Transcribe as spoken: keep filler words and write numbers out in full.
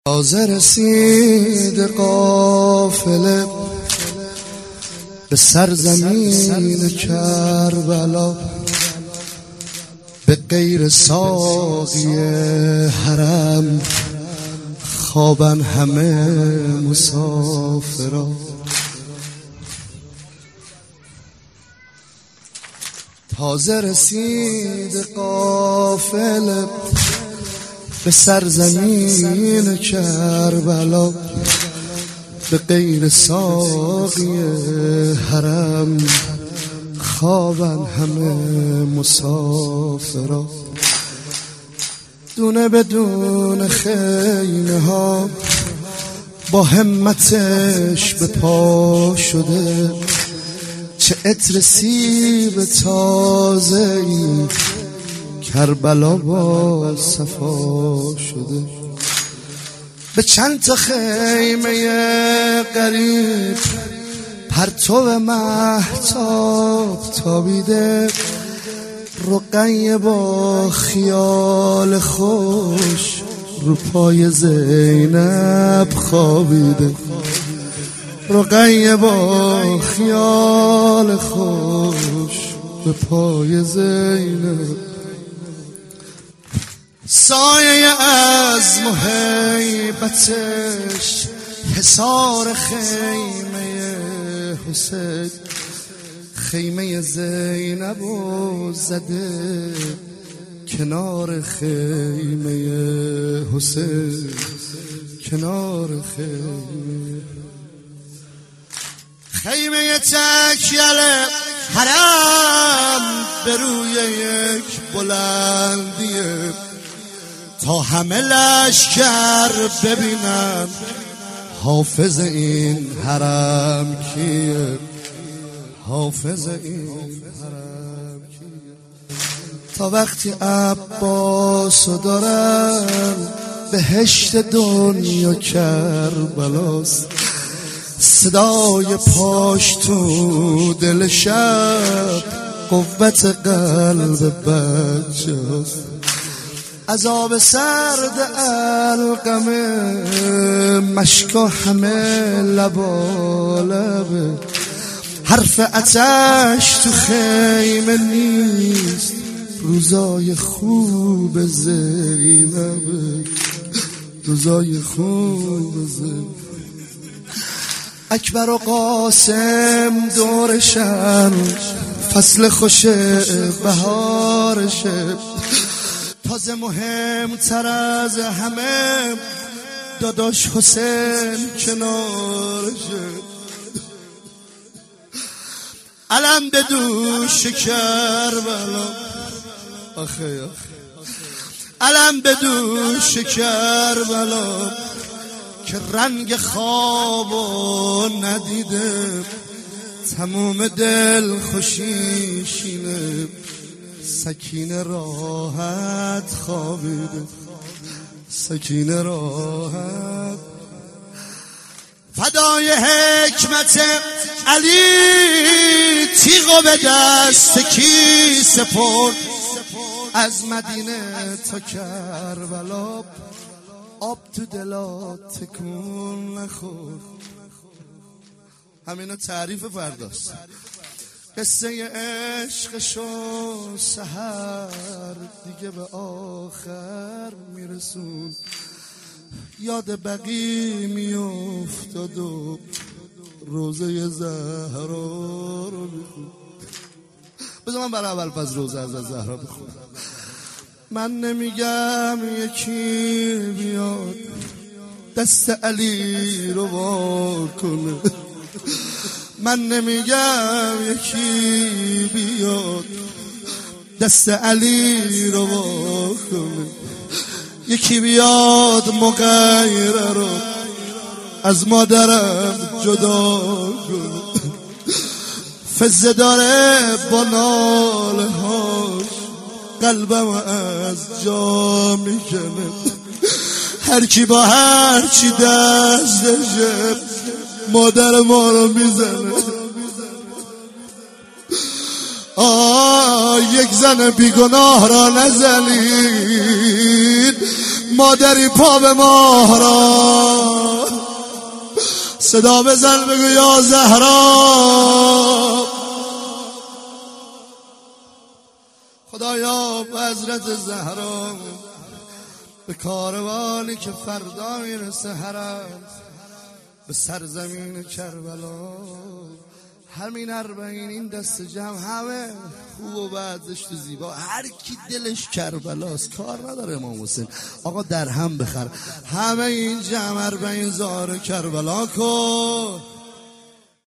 تازه رسید قافله به سرزمین کربلا، به غیر ساقی حرم خوابن همه مسافرا. تازه رسید قافله به سرزمین کربلا، به غیر ساقی حرم خوابن همه مسافرا. دونه بدون خیمه ها با همتش به پا شده، چه عطر سیب تازه ای کربلا با صفا شده. به چند تا خیمه غریب پرتو مهتاب تابیده، رقیه با خیال خوش رو پای زینب خوابیده. رقیه با خیال خوش به پای زینب. سایه از مهیبتش حصار خیمه حسین، خیمه زینب و زده کنار خیمه حسین، کنار خیمه خیمه تکیل حرم به روی یک بلندیه، تا همه لشکر ببینن حافظ این حرم کیه، حافظ این حرم کیه. تا وقتی عباسو دارن بهشت دنیا کربلاست، صدای پاش تو دل شب قوت قلب بچه هست. عذاب سرد القمه مشکا همه لبا لبه، حرف عطش تو خیمه نیست، روزای خوب زینبه، روزای خوب زینبه. اکبر و قاسم دورشن، فصل خوش بهارشه، تازه مهمتر از همه داداش حسین کنارشه. علم به دوش کربلا، آخه آخه علم به دوش کربلا، که رنگ خوابو ندیده، تموم دل خوشیشینه، سکینه راحت خوابیده، سکینه راحت. فدای حکمت علی تیغو به دست کی سپرد، از مدینه تا کربلا آب تو دلات تکون نخورد. همینو تعریف فرداست. قصه عشقشو سحر دیگه به آخر میرسون، یاد بقی میافتاد و روزه زهرا رو میخون. بذار من برای اول پس روزه از زهرا بخونم. من نمیگم یکی بیاد دست علی رو وا کنه، من نمیگم یکی بیاد دست علی رو وا کنه، یکی بیاد مغیره رو از مادرم جدا کنه. فزه داره با ناله هاش قلبم از جا میکنه، هر کی با هر چی دستشه مادر ما رو میزنه. آه یک زن بیگناه را نزنید، مادری پا به ماه را صدا بزن بگو یا زهرا خدایا به حضرت زهرا به کاروانی که فردا میرسه حرم به سرزمین کربلا همین اربعین این دست جمع همه خوب و بد زشت و زیبا هر کی دلش کربلاست کار نداره امام حسین آقا در هم بخر همه این جمع اربعین زار کربلا کن